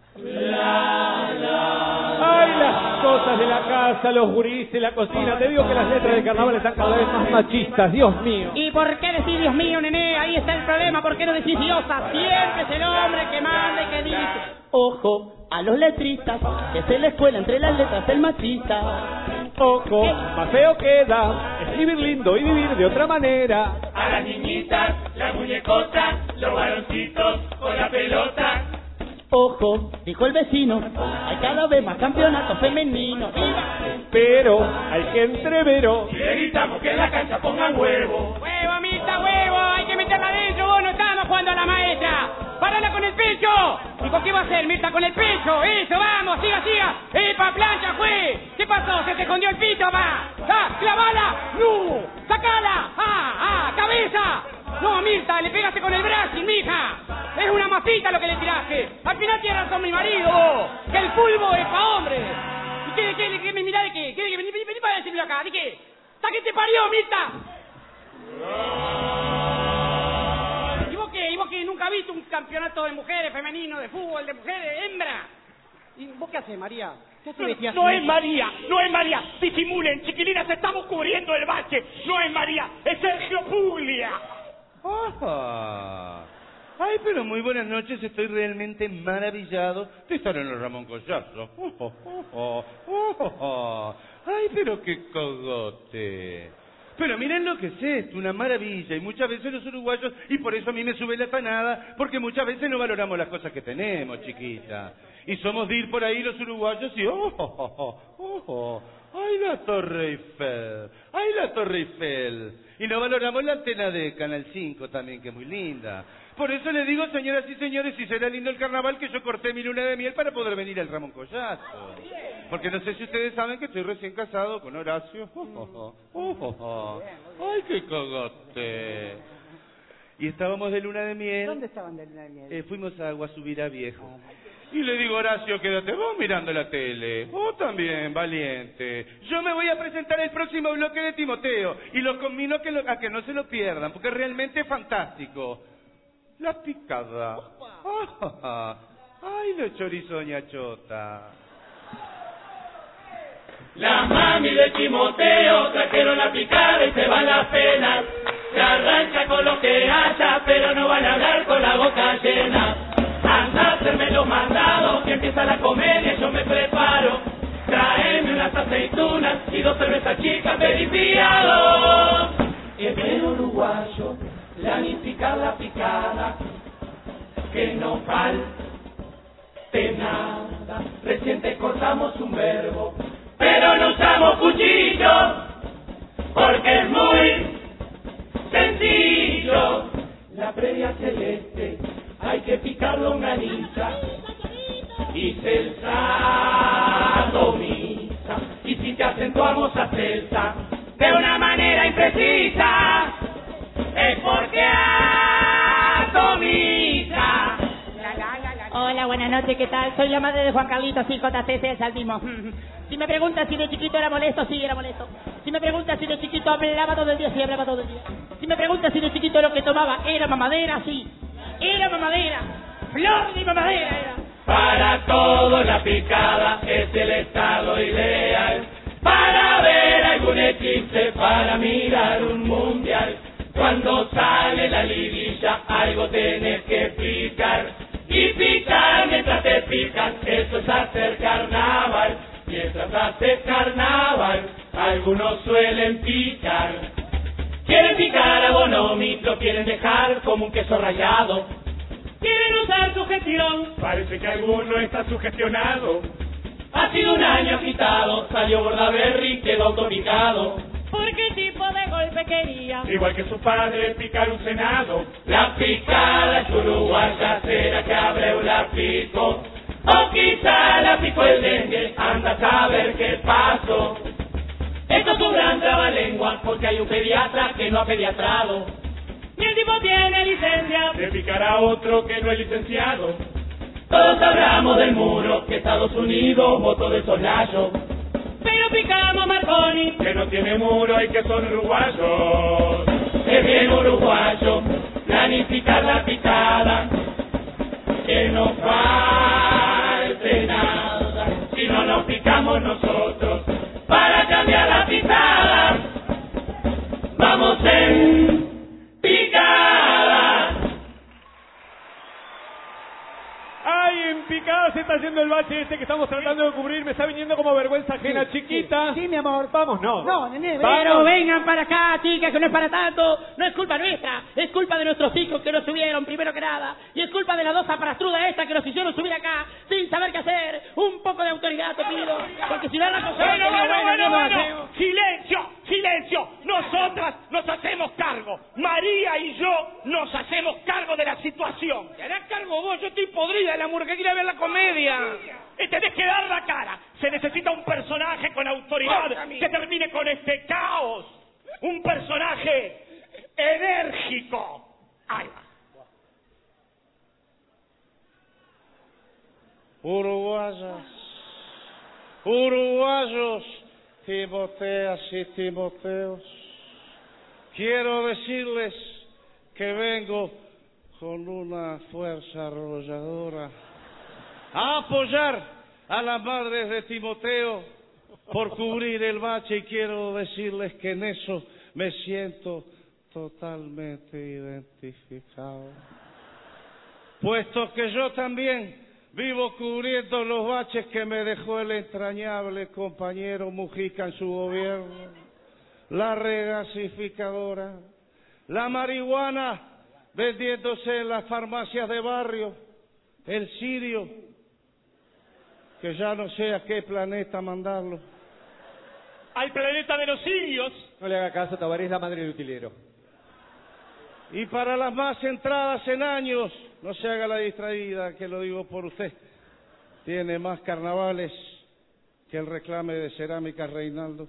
Ay, las cosas de la casa, los gurises, la cocina. Te digo que las letras de carnaval están cada vez más machistas, Dios mío. ¿Y por qué decís Dios mío, nené? Ahí está el problema. ¿Por qué no decís diosa? Siempre es el hombre que manda y que dice. Ojo a los letristas, que es en la escuela entre las letras el machista. Ojo, más feo queda escribir lindo y vivir de otra manera. A las niñitas, las muñecotas, los varoncitos con la pelota. Ojo, dijo el vecino, hay cada vez más campeonatos femeninos. Pero hay que entrevero. Y le gritamos que en la cancha pongan huevo. ¡Huevo, Mirta, huevo! ¡Hay que meterla adentro! ¡Vos no estábamos jugando a la maestra! ¡Parala con el pecho! ¿Y con qué va a hacer, Mirta? ¡Con el pecho! ¡Eso, vamos! ¡Siga, siga! ¡Epa, plancha, juez! ¿Qué pasó? ¿Se te escondió el pito, va? ¡Ah, clavala! ¡No! ¡Sacala! ¡Ah, cabeza! No, Mirta, le pegaste con el brazo, mija. Es una masita lo que le tiraste. Al final tiene razón mi marido, vos. Que el fútbol es pa' hombres. ¿Y qué me mirá de qué? Vení para decirlo acá. ¿De qué? ¿Está que te parió, Mirta? ¿Y vos qué? ¿Nunca viste un campeonato de mujeres, femenino, de fútbol, de mujeres, hembra? ¿Y vos qué haces, María? ¿Qué haces No es María, no es María. Disimulen, chiquilinas, estamos cubriendo el bache. No es María, es Sergio Puglia. ¡Ah! Ay, pero muy buenas noches, estoy realmente maravillado de estar en el Ramón Collazo. Ay, pero qué cogote. Pero miren lo que es esto, una maravilla, y muchas veces los uruguayos, y por eso a mí me sube la tanada, porque muchas veces no valoramos las cosas que tenemos, chiquita. Y somos de ir por ahí los uruguayos y ¡ay, la Torre Eiffel! ¡Ay, la Torre Eiffel! Y no valoramos la antena de Canal 5 también, que es muy linda. Por eso les digo, señoras y señores, si será lindo el carnaval, que yo corté mi luna de miel para poder venir al Ramón Collazo. Porque no sé si ustedes saben que estoy recién casado con Horacio. ¡Ay, qué cogote! Y estábamos de luna de miel. ¿Dónde estaban de luna de miel? Fuimos a Guasubirá Viejo. Y le digo, Horacio, quédate vos mirando la tele. Vos también, valiente. Yo me voy a presentar el próximo bloque de Timoteo. Y los convino a que no se lo pierdan, porque realmente es fantástico. La picada. Ay, los chorizo doña Chota. La mami de Timoteo trajeron la picada y se van las penas. Se arranca con lo que haya, pero no van a hablar con la boca llena. Anda a hacerme los mandados, que empieza la comedia, yo me preparo. Traeme unas aceitunas y 2 cervezas chicas verificados. Es el uruguayo, planificar la picada, que no falte nada. Recién te cortamos un verbo, pero no usamos cuchillo, porque es muy sencillo. La previa celeste hay que picarlo en longaniza y celsa domisa. Y si te acentuamos a celsa de una manera imprecisa, es porque atomiza. Hola, buenas noches, ¿qué tal? Soy la madre de Juan Carlitos, y JCC, el Saltismo. Si me preguntas si de chiquito era molesto, sí, era molesto. Si me preguntas si de chiquito hablaba todo el día, sí, hablaba todo el día. Si me preguntas si de chiquito lo que tomaba era mamadera, sí. Era mamadera. Flor de mamadera era. Para todo la picada es el estado ideal. Para ver algún eclipse, para mirar un mundial. Cuando sale la liguilla, algo tenés que picar. Y picar mientras te pican, eso es hacer carnaval. Mientras haces carnaval, algunos suelen picar. Quieren picar a Bonomi, lo quieren dejar como un queso rallado. Quieren usar sugestión, parece que alguno está sugestionado. Ha sido un año agitado, salió Bordaberry, quedó autopicado. ¿Por qué tipo de golpe quería? Igual que su padre, picar un senado. La picada es uruguaya, será que Abreu la picó. O quizá la picó el dengue, anda a saber qué pasó. Esto es un gran trabalengua, porque hay un pediatra que no ha pediatrado. Y el tipo tiene licencia de picar a otro que no es licenciado. Todos hablamos del muro, que Estados Unidos votó de soslayo. Pero picamos a Marconi, que no tiene muro y que son uruguayos. Es bien uruguayo, planificar la picada, que no falte Ay, en picada se está yendo el bache este que estamos tratando de cubrir. Me está viniendo como vergüenza ajena, chiquita. Sí, mi amor. Vamos, no. No, nene, ven. Pero vengan para acá, chicas, que no es para tanto. No es culpa nuestra, es culpa de nuestros hijos que nos subieron primero que nada. Y es culpa de la dos zaparastruda esta que nos hicieron subir acá sin saber qué hacer. Un poco de autoridad te pido, porque si no la cosa... Bueno. Silencio. Nosotras nos hacemos cargo. María y yo nos hacemos cargo de la situación. Te harás cargo vos, yo estoy podrida del amor, que quiere ver la comedia. Y tenés que dar la cara. Se necesita un personaje con autoridad que termine con este caos. Un personaje enérgico. Ahí va. Uruguayos, Timoteas y Timoteos, quiero decirles que vengo con una fuerza arrolladora a apoyar a las madres de Timoteo por cubrir el bache, y quiero decirles que en eso me siento totalmente identificado, puesto que yo también vivo cubriendo los baches que me dejó el entrañable compañero Mujica en su gobierno, la regasificadora, la marihuana vendiéndose en las farmacias de barrio, el sirio, que ya no sé a qué planeta mandarlo. Al planeta de los sirios. No le haga caso, Tabaré es la madre del utilero. Y para las más entradas en años, no se haga la distraída, que lo digo por usted, tiene más carnavales que el reclame de Cerámica Reinaldo.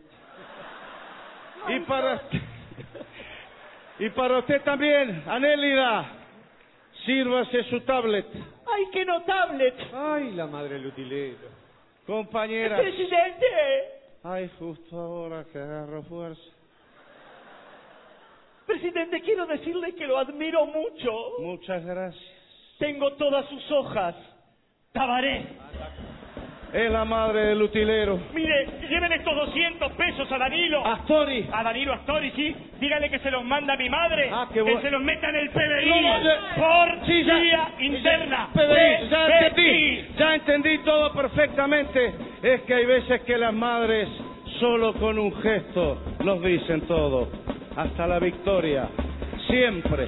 Y para usted también, Anélida, sírvase su tablet. ¡Ay, qué no tablet! Ay, la madre del utilero. Compañera. ¡Presidente! Ay, justo ahora que agarro fuerza. Presidente, quiero decirle que lo admiro mucho. Muchas gracias. Tengo todas sus hojas. Tabaré. Es la madre del utilero. Mire, lleven estos 200 pesos a Danilo. Astori. A Danilo Astori, sí. Dígale que se los manda mi madre. Ah, qué que bueno. se los meta en el PBI. No, por sí, ya. vía interna. PBI, ya entendí todo perfectamente. Es que hay veces que las madres solo con un gesto nos dicen todo. Hasta la victoria. Siempre.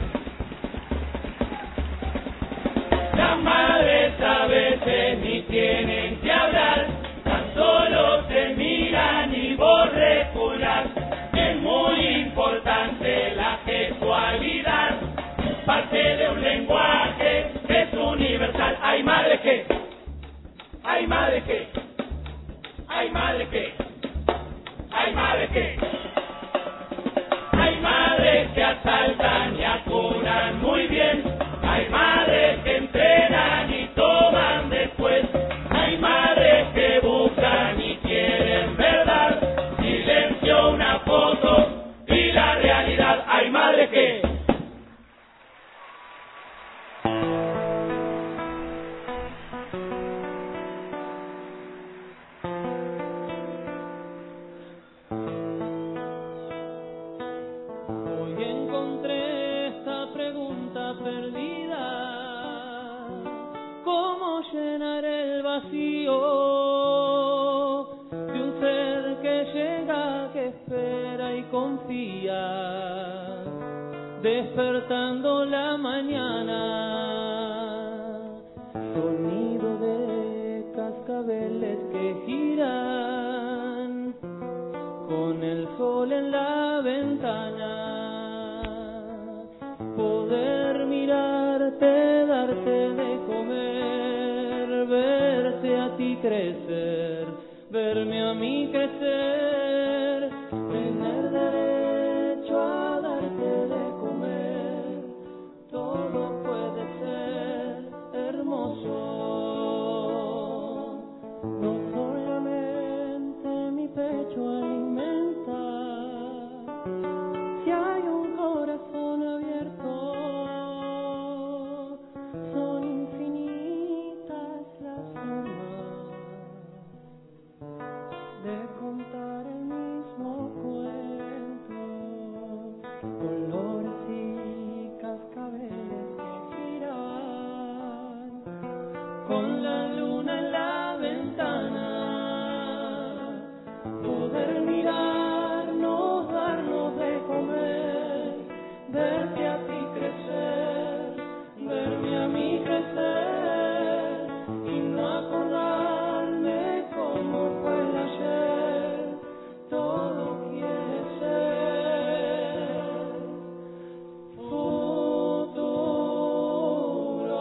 Las madres a veces ni tienen que hablar, tan solo te miran y vos reculás. Es muy importante la gestualidad, parte de un lenguaje que es universal. Hay madre que, hay madre que, hay madre que, hay madre que, hay madres que asaltan y acunan muy bien. Hay madres que entrenan y toman después. Hay madres que buscan y quieren verdad. Silencio, una foto y la realidad. Hay madres que... Hoy encontré esta pregunta perdida: ¿cómo llenar el vacío de un ser que llega, que espera y confía, despertando la mañana? Sonido de cascabeles que giran con el sol en la ventana. Poder mirarte, darte de comer, verte a ti crecer, verme a mí crecer, tener derecho a darte de comer. Todo puede ser hermoso, no solamente mi pecho alimenta. Si hay un corazón abierto, son infinitas las formas de contar el mismo cuento. Colores y cascabeles que giran con con la luna en la ventana, poder mirarnos, darnos de comer, verte a ti crecer, verme a mí crecer y no acordarme cómo fue el ayer. Todo quiere ser futuro.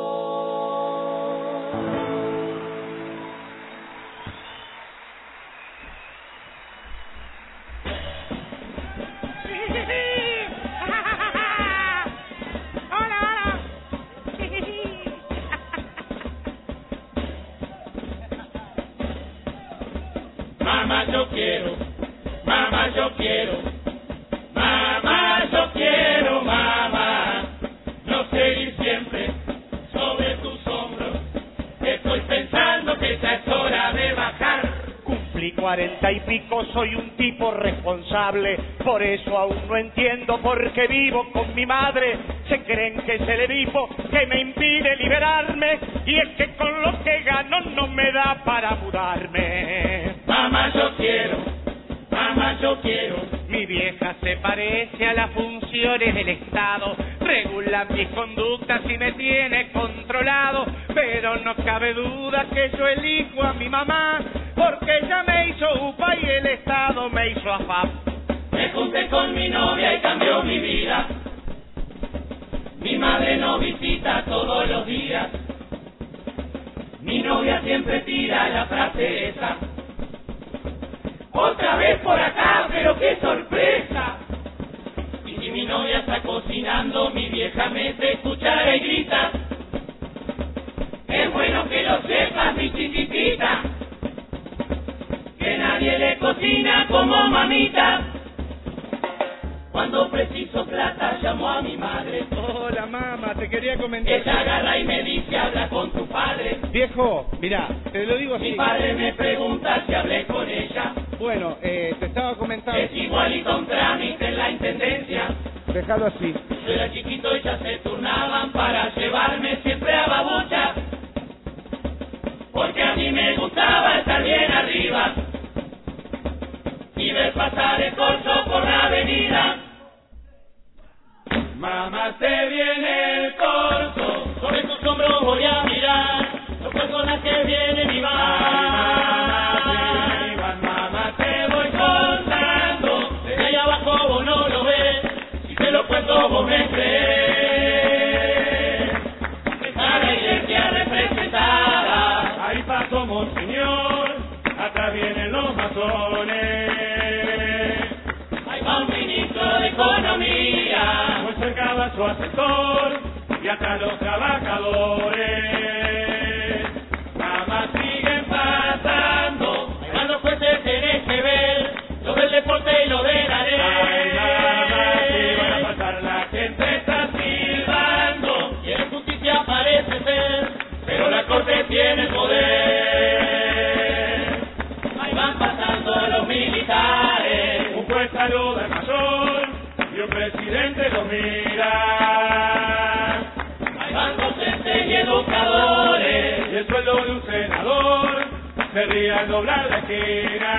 Hola, hola. Mamá, yo quiero, mamá, yo quiero, mamá, yo quiero, mamá, no seguir siempre sobre tus hombros. Estoy pensando que ya es hora de bajar. Cumplí 40 y pico, soy un tipo responsable, por eso aún no entiendo por qué vivo con mi madre. Se creen que es el Edipo que me impide liberarme, y es que con lo que gano no me da para mudarme. Mamá, yo quiero, mamá, yo quiero. Mi vieja se parece a las funciones del Estado, regula mis conductas y me tiene controlado, pero no cabe duda que yo elijo a mi mamá, porque ella me hizo UPA y el Estado me hizo AFAP. Me junté con mi novia y cambió mi vida. Mi madre nos visita todos los días. Mi novia siempre tira la frase esa: otra vez por acá, pero qué sorpresa. Y si mi novia está cocinando, mi vieja mete cuchara y grita: es bueno que lo sepas, mi chiquitita, que nadie le cocina como mamita. Cuando preciso plata llamo a mi madre. Hola, mamá, te quería comentar. Ella agarra y me dice: habla con tu padre. Viejo, mirá, te lo digo así. Mi padre me pregunta si hablé con ella. Bueno, te estaba comentando. Es igualito a un trámite en la intendencia. Déjalo así. Yo era chiquito y ya se turnaban para llevarme siempre a Babucha, porque a mí me gustaba estar bien arriba y ver pasar el corso por la avenida. Mamá, se viene el corso, sobre tus hombros voy a mirar los personas que vienen y van. Mamá, te voy contando, desde ahí abajo vos no lo ves, si te lo cuento vos me crees. Está la iglesia representada, ahí pasó Monseñor, atrás vienen los masones. Ahí va un ministro de Economía, muy cerca va su asesor, y atrás los trabajadores. Mamá, siguen pasando, ahí van los jueces, tenés que ver, lo del deporte y lo de la ley. Ay, mamá, si van a pasar, la gente está silbando, y en justicia parece ser, pero la corte tiene el poder. Ahí van pasando los militares, un juez saluda al mayor, y un presidente lo mira. Ahí van docentes y educadores, y el sueldo de un senador se ríe al doblar la esquina.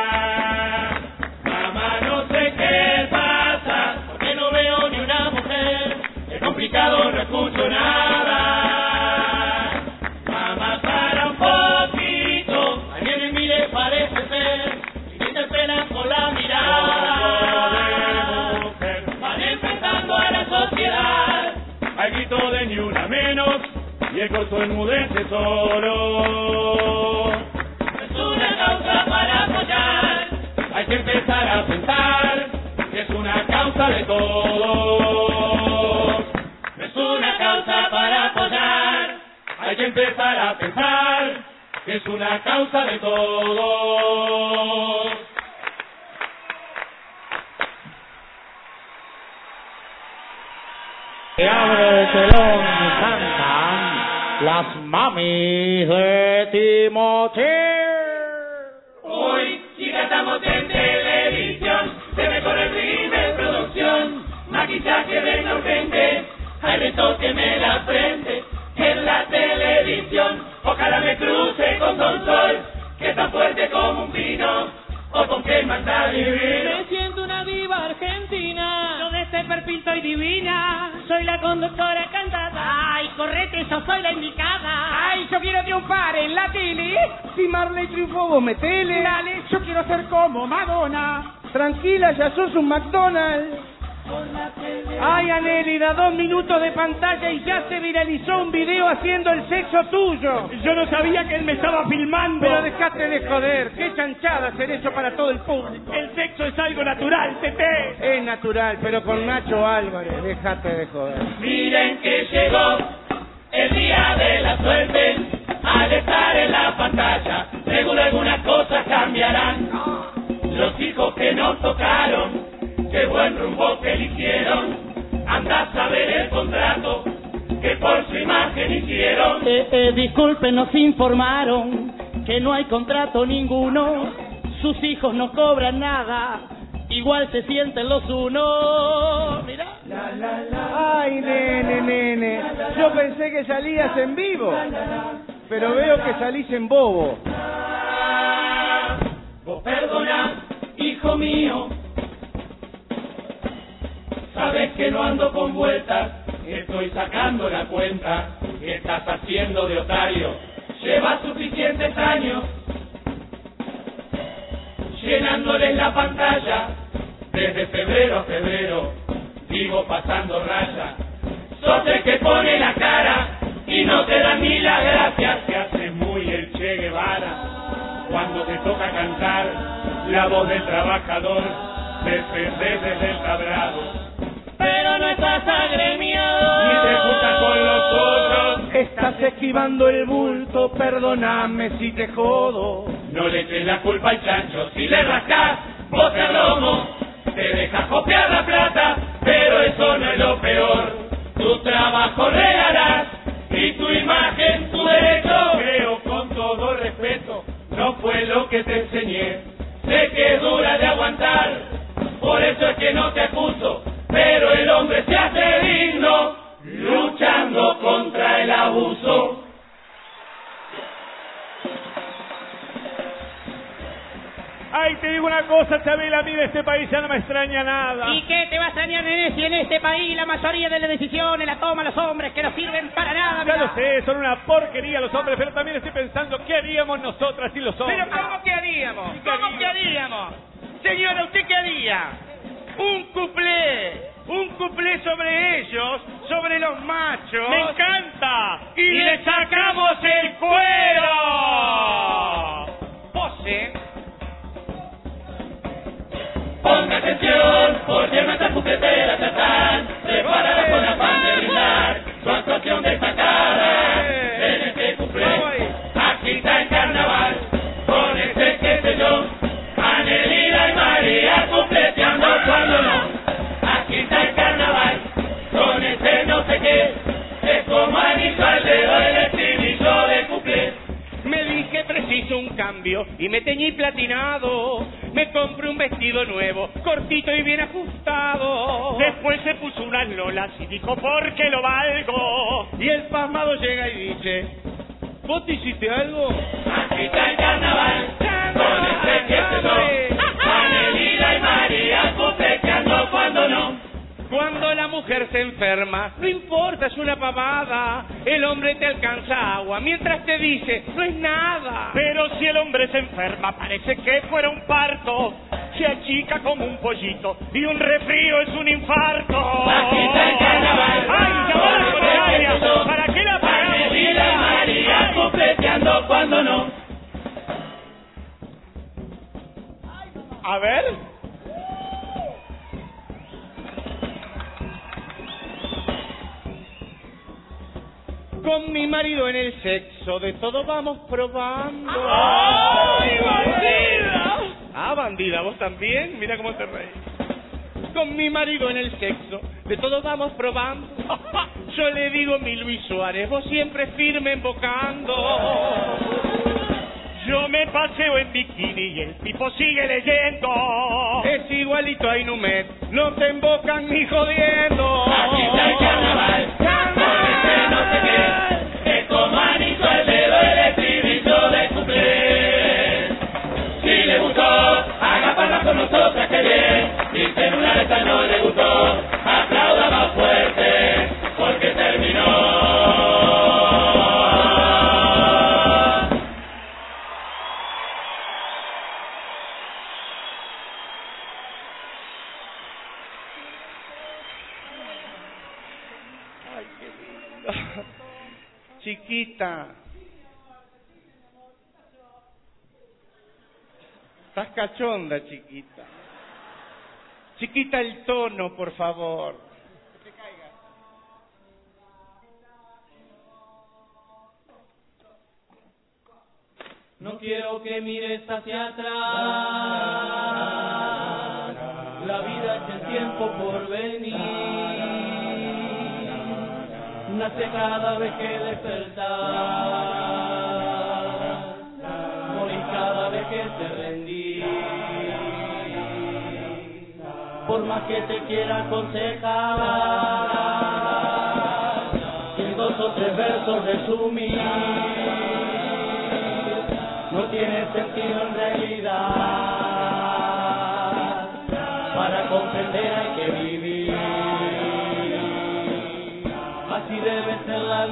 Mamá, no sé qué pasa, porque no veo ni una mujer, es complicado, no escucho nada. Mamá, para un poquito, ahí vienen miles, parece ser, y te interpelan con la mirada. Van enfrentando a la sociedad, hay grito de ni una menos, y el corso enmudece solo. Es una causa para apoyar, hay que empezar a pensar que es una causa de todos. Es una causa para apoyar, hay que empezar a pensar que es una causa de todos. Que abre el telón y cantan las mamis de Timoteo. Hoy, chicas, estamos en televisión, se me corre el ritmo, producción, maquillaje de urgente, hay retos que me la frente, en la televisión, con doctora Cantada. Ay, correte, yo soy la indicada. Ay, yo quiero triunfar en la tele. Si Marley triunfó, vos metele. Dale, yo quiero ser como Madonna. Tranquila, ya sos un McDonald's. Ay, Anélida, 2 minutos de pantalla y ya se viralizó un video haciendo el sexo tuyo. Yo no sabía que él me estaba filmando. Pero dejate de joder, qué chanchada hacer eso para todo el público. El sexo es algo natural, Tete. Es natural, pero con Nacho Álvarez, dejate de joder. Miren que llegó el día de la suerte. Al estar en la pantalla, seguro algunas cosas cambiarán. Los hijos que nos tocaron, qué buen rumbo que eligieron. Andás a ver el contrato que por su imagen hicieron. Disculpen, nos informaron que no hay contrato ninguno. Sus hijos no cobran nada, igual se sienten los unos. Mirá. Ay, nene, yo pensé que salías en vivo, pero veo que salís en bobo. Vos perdona, hijo mío, sabes que no ando con vueltas, estoy sacando la cuenta, que estás haciendo de otario, llevas suficientes años, llenándoles la pantalla, desde febrero a febrero, vivo pasando raya, sos el que pone la cara, y no te dan ni las gracias, te haces muy el Che Guevara, cuando te toca cantar, la voz del trabajador, defender desde el tablado. Pero no estás agremiado. Y te juntas con los otros. Estás esquivando el bulto, perdóname si te jodo. No le eches la culpa al chancho, si le rascás, vos te lomo. Te dejas copiar la plata, pero eso no es lo peor. Tu trabajo regalás, y tu imagen, tu derecho. Creo con todo respeto, no fue lo que te enseñé. Sé que es dura de aguantar, por eso es que no te acuso. Pero el hombre se hace digno, luchando contra el abuso. Ay, te digo una cosa, Chabela, a mí de este país ya no me extraña nada. ¿Y qué te va a extrañar, nene, si en este país la mayoría de las decisiones las toman los hombres que no sirven para nada? Ya mira? lo sé, son una porquería los hombres, pero también estoy pensando, ¿qué haríamos nosotras y los hombres? Pero ¿cómo que haríamos? ¿Cómo que haríamos? Señora, ¿usted qué haría? Un cuplé sobre ellos, sobre los machos. ¡Me encanta! Y le sacamos el cuero. Pose. Ponga atención, porque nuestras cupleteras ya están preparadas con afán de brindar su actuación destacada en este cuplé. Aquí está el carnaval, con este qué sé yo, Anelida y María cupleteando cuando no. Aquí está el carnaval, con este no sé qué, es como anillo al dedo el estribillo de cuplé. Me dije preciso un cambio y me teñí platinado. Me compré un vestido nuevo, cortito y bien ajustado. Después se puso unas lolas y dijo, porque lo valgo. Y el pasmado llega y dice, ¿vos te hiciste algo? Aquí está el carnaval, con este que se yo, Anelida y María cupleteando cuando no. Cuando la mujer se enferma, no importa, es una pavada. El hombre te alcanza agua, mientras te dice, no es nada. Pero si el hombre se enferma, parece que fuera un parto. Se achica como un pollito y un resfrío es un infarto. Aquí está el carnaval, ¡ay, llamó a la funeraria! ¿Para qué la pagamos? Anelida y María cupleteando cuando no. A ver. Con mi marido en el sexo, de todo vamos probando. ¡Ay, bandida! Ah, bandida, vos también, mira cómo te reís. Con mi marido en el sexo, de todo vamos probando. Yo le digo mi Luis Suárez, vos siempre firme embocando. Yo me paseo en bikini y el tipo sigue leyendo. Es igualito a Inumet, no te embocan ni jodiendo. Aquí está el carnaval, con este no sé qué, es como anillo al dedo el estribillo de cuplé. Si le gustó, haga palmas con nosotras que bien. Si el celular esta no le gustó, aplauda más fuerte, porque Chiquita. Estás cachonda, chiquita. Chiquita, el tono, por favor. Que te caiga. No quiero que mires hacia atrás. La vida es el tiempo por venir. Nace cada vez que despertar. Morir cada vez que te rendís. Por más que te quiera aconsejar, y en 2 o 3 versos resumir, no tiene sentido en realidad. Para comprender hay que vivir. Así debe ser la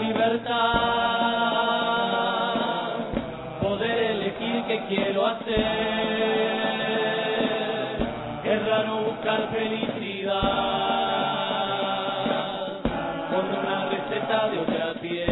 libertad. Poder elegir qué quiero hacer. Es raro buscar felicidad con una receta de otra piel.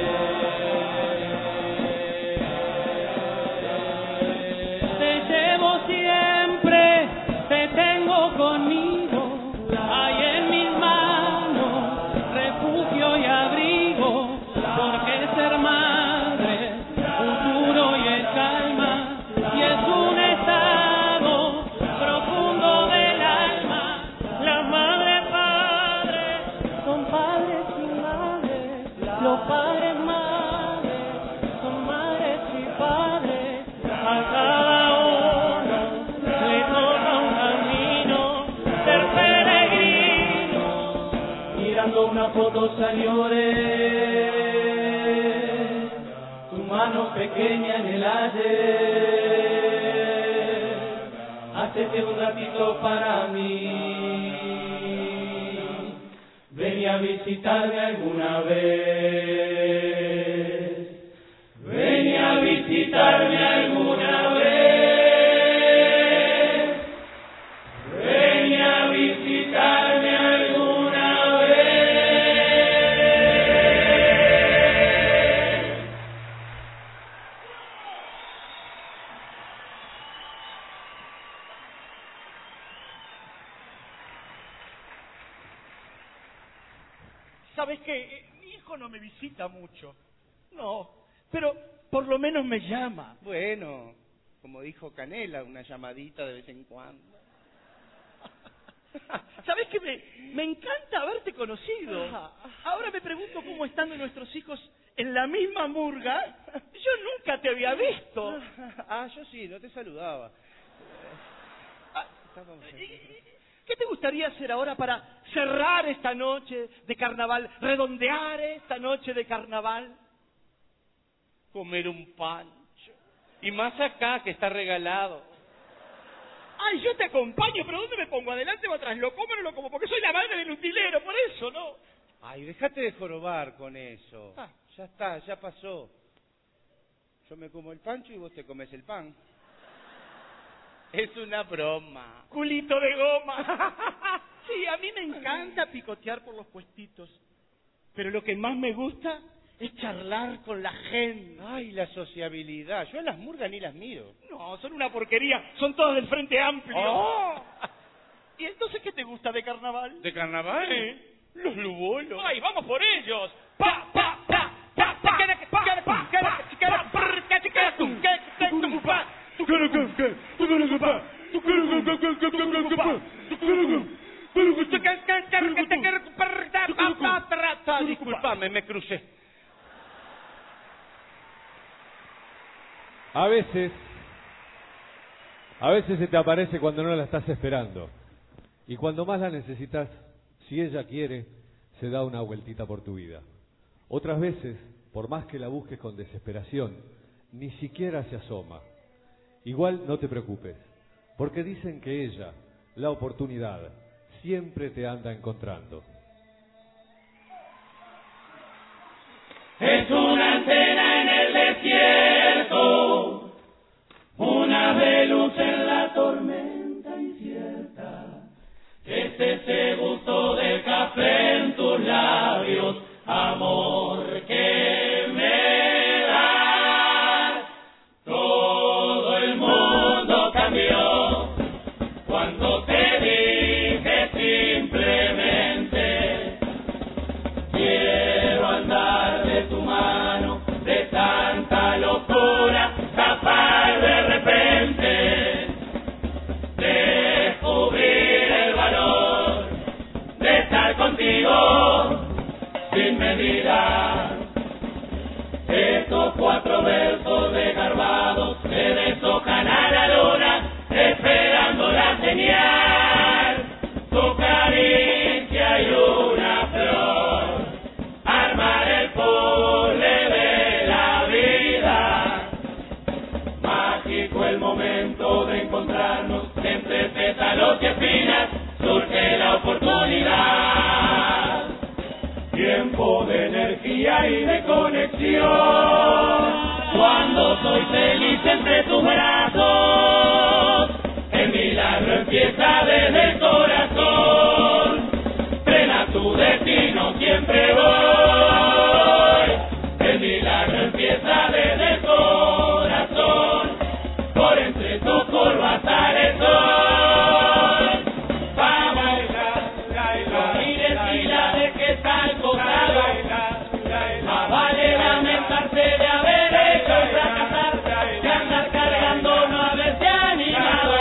Te llevo siempre, te tengo conmigo. Hay en mis manos refugio y abrigo. Porque ser madre, futuro y es calma. Y es un estado profundo del alma. Las madres padres son padres y madres. Los padres madres son madres y padres. A cada uno le toca un camino. Ser peregrino. Mirando una foto señores. Tu mano pequeña en el ayer. Hacete un ratito para mí. Ven a visitarme alguna vez. Ven a visitarme alguna vez. Ven a visitarme alguna vez. ¿Sabes qué? Mi hijo no me visita mucho. No, pero por lo menos me llama. Bueno, como dijo Canela, una llamadita de vez en cuando. ¿Sabes qué? Me encanta haberte conocido. Ahora me pregunto cómo están nuestros hijos en la misma murga. Yo nunca te había visto. Ah, yo sí, no te saludaba. ¿Qué te gustaría hacer ahora para cerrar esta noche de carnaval, redondear esta noche de carnaval? Comer un pancho. Y más acá, que está regalado. Ay, yo te acompaño, pero ¿dónde me pongo? ¿Adelante o atrás? ¿Lo como o no lo como? Porque soy la madre del utilero, por eso, ¿no? Ay, déjate de jorobar con eso. Ya está, ya pasó. Yo me como el pancho y vos te comes el pan. Es una broma. Culito de goma. Sí, a mí me encanta picotear por los puestitos. Pero lo que más me gusta es charlar con la gente. Ay, la sociabilidad. Yo a las murgas ni las miro. No, son una porquería. Son todas del Frente Amplio. Oh. ¿Y entonces qué te gusta de carnaval? ¿De carnaval? Sí. Los lubolos. ¡Ay, vamos por ellos! ¡Pa, pa, pa! ¡Pa, pa! Disculpame, me crucé. A veces se te aparece cuando no la estás esperando. Y cuando más la necesitas, si ella quiere, se da una vueltita por tu vida. Otras veces, por más que la busques con desesperación, ni siquiera se asoma. Igual no te preocupes, porque dicen que ella, la oportunidad, siempre te anda encontrando. Es una antena en el desierto, una de luz en la tormenta incierta. Es ese gusto del café en tus labios, amor, que me llegó el momento de encontrarnos entre pétalos y espinas, surge la oportunidad. Tiempo de energía y de conexión, cuando soy feliz entre tus brazos, el milagro empieza desde el corazón. Frena tu destino, siempre voy. El milagro empieza desde el corazón. Por entre tus curvas sale el sol. Vamos, no mires y la dejes al costado. Más vale lamentarse de haber hecho y fracasar, que andar cargando no haberse animado.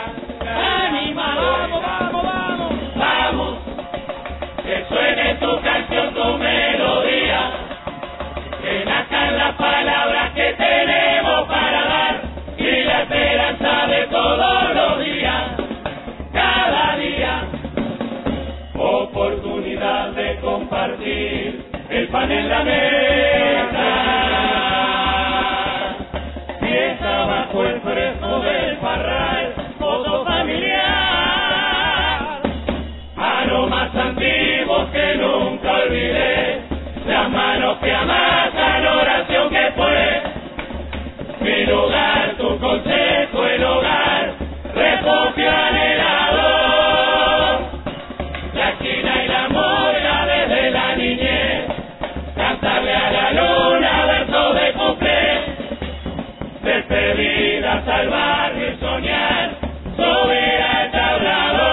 Vamos, vamos, vamos. Vamos, que suene tu canción, tu melodía, que nazcan las palabras que tenemos para dar y la esperanza de todos los días, cada día. Oportunidad de compartir el pan en la mesa, fiesta bajo el fresco del parral, foto familiar, aromas antiguos que nunca olvidé, las manos que amasan, oración que fue, mi lugar, tu consejo, el hogar, refugio anhelado, la esquina y la moda desde la niñez, cantarle a la luna versos de cumple, despedidas al barrio y soñar, subir al tablado.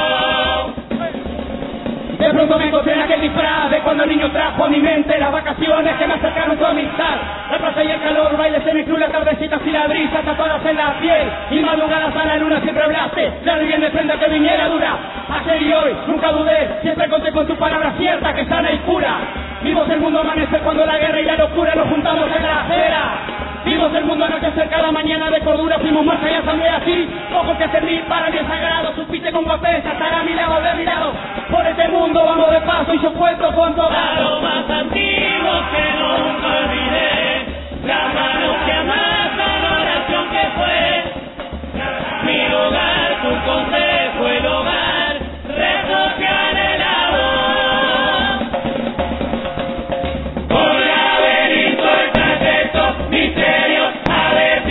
De pronto me encontré en aquel disfraz de cuando el niño trajo a mi mente las vacaciones que me acercaron tu amistad. La plaza y el calor, bailes en el club, la tardecita y la brisa tatuadas en la piel. Y madrugadas a la luna siempre hablaste, la bien de frente que viniera dura. Ayer y hoy nunca dudé, siempre conté con tu palabra cierta que sana y cura. Vimos el mundo amanecer cuando la guerra y la locura nos juntamos en la acera. Vimos el mundo anochecer cada mañana de cordura, fuimos marcha y asamblea así, ojos que servir para el bien sagrado, supiste con papel, estar a mi lado, de mi lado, por este mundo vamos de paso y yo cuento con todo. Aromas antiguos que nunca olvidé, las manos que amasan, oración que fue, mi hogar, tu consejo, el hogar, refugio anhelado. Por laberinto el trayecto, misterios a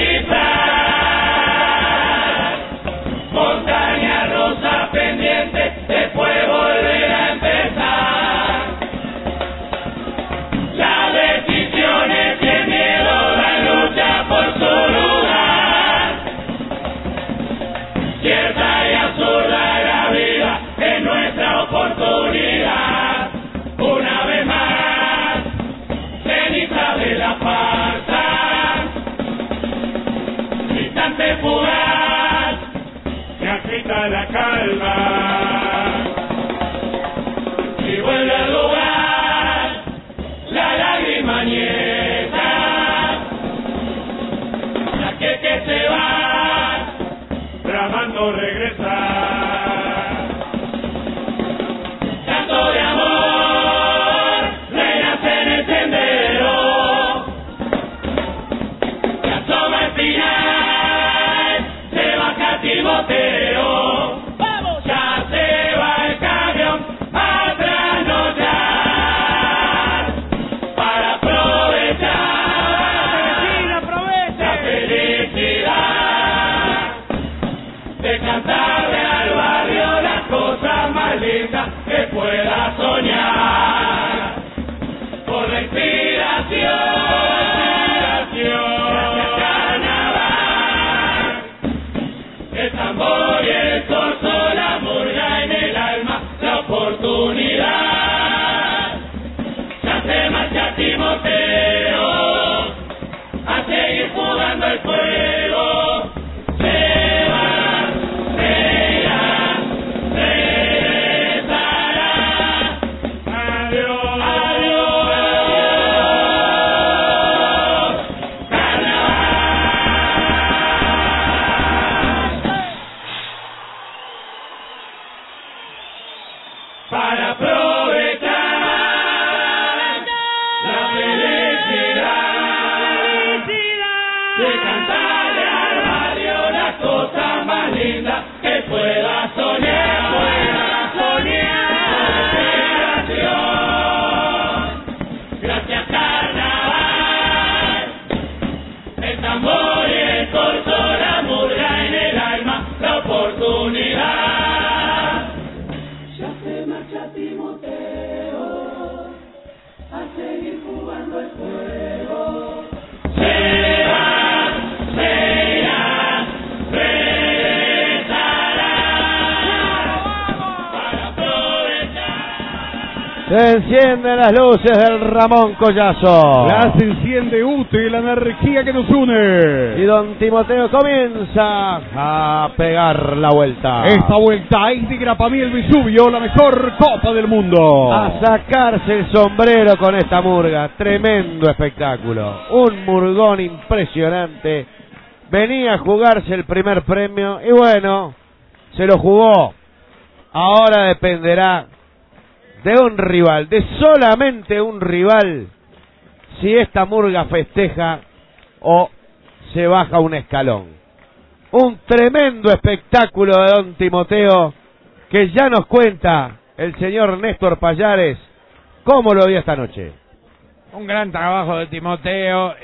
descifrar, montaña rosa pendiente, después volver a empezar. Las decisiones y el miedo, la lucha por su lugar, cierta y absurda la vida es nuestra oportunidad. Una vez más, ceniza de la farsa, instante fugaz, se agita la calma y vuelve al lugar la lágrima nieta, la que se va, tramando regresar. Canto de amor, renace en el sendero, se asoma el final, se baja Timoteo, ya se va el camión a trasnochar, para aprovechar la felicidad de cantarle al barrio las cosas más lindas que pueda soñar, por la inspiración. Gracias carnaval, el tambor y el corzo, la murga en el alma, la oportunidad. Ya se marcha Timoteo a seguir jugando el fuego. Se va, se irá, regresará. Adiós, adiós, carnaval. Para aprovechar la felicidad de cantarle al más linda que pueda soñar. Gracias carnaval, el tambor y el corzo, la murga en el alma, la oportunidad. Ya se marcha Timoteo a seguir jugando el juego. Se irá, regresará para aprovechar. Se encienden las luces del Ramón Collazo. Las enciende UTE, la energía que nos une. Y don Timoteo comienza a pegar la vuelta. Esta vuelta es de Grapamiel Vesubio, la mejor copa del mundo. A sacarse el sombrero con esta murga. Tremendo espectáculo. Un murgón impresionante. Venía a jugarse el primer premio y bueno, se lo jugó. Ahora dependerá de un rival, de solamente un rival, si esta murga festeja o se baja un escalón. Un tremendo espectáculo de don Timoteo, que ya nos cuenta el señor Néstor Payares cómo lo vio esta noche. Un gran trabajo de Timoteo,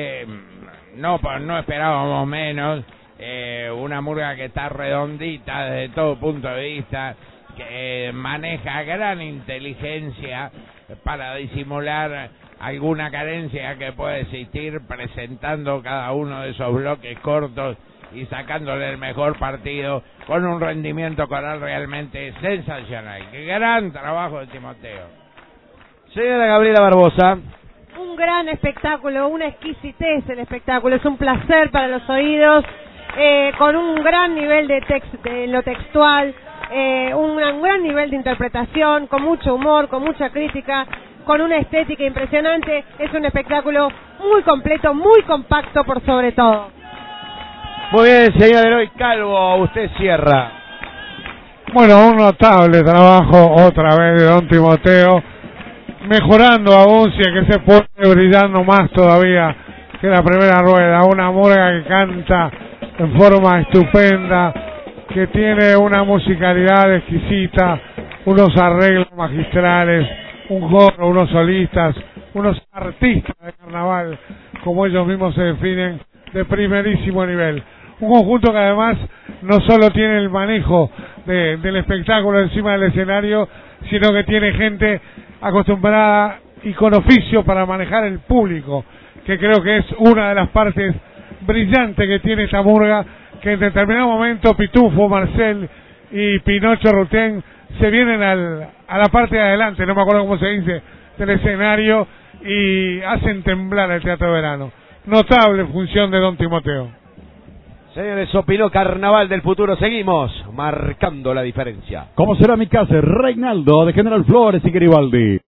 no esperábamos menos, una murga que está redondita desde todo punto de vista, que maneja gran inteligencia para disimular alguna carencia que puede existir, presentando cada uno de esos bloques cortos y sacándole el mejor partido con un rendimiento coral realmente sensacional. ¡Qué gran trabajo de Timoteo! Señora Gabriela Barbosa. Un gran espectáculo, una exquisitez el espectáculo, es un placer para los oídos, con un gran nivel de lo textual, un gran nivel de interpretación, con mucho humor, con mucha crítica, con una estética impresionante. Es un espectáculo muy completo, muy compacto por sobre todo. Muy bien, señor Eloy Calvo, usted cierra. Bueno, un notable trabajo otra vez de don Timoteo, mejorando aún si es que se puede, brillando más todavía que la primera rueda. Una murga que canta en forma estupenda, que tiene una musicalidad exquisita, unos arreglos magistrales, un coro, unos solistas, unos artistas de carnaval, como ellos mismos se definen, de primerísimo nivel. Un conjunto que además no solo tiene el manejo del espectáculo encima del escenario, sino que tiene gente acostumbrada y con oficio para manejar el público, que creo que es una de las partes brillantes que tiene esta murga, que en determinado momento Pitufo, Marcel y Pinocho Rutén se vienen a la parte de adelante, no me acuerdo cómo se dice, del escenario, y hacen temblar el Teatro de Verano. Notable función de don Timoteo. Señores, opinó Carnaval del Futuro. Seguimos marcando la diferencia. ¿Cómo será mi casa? Reinaldo de General Flores y Garibaldi.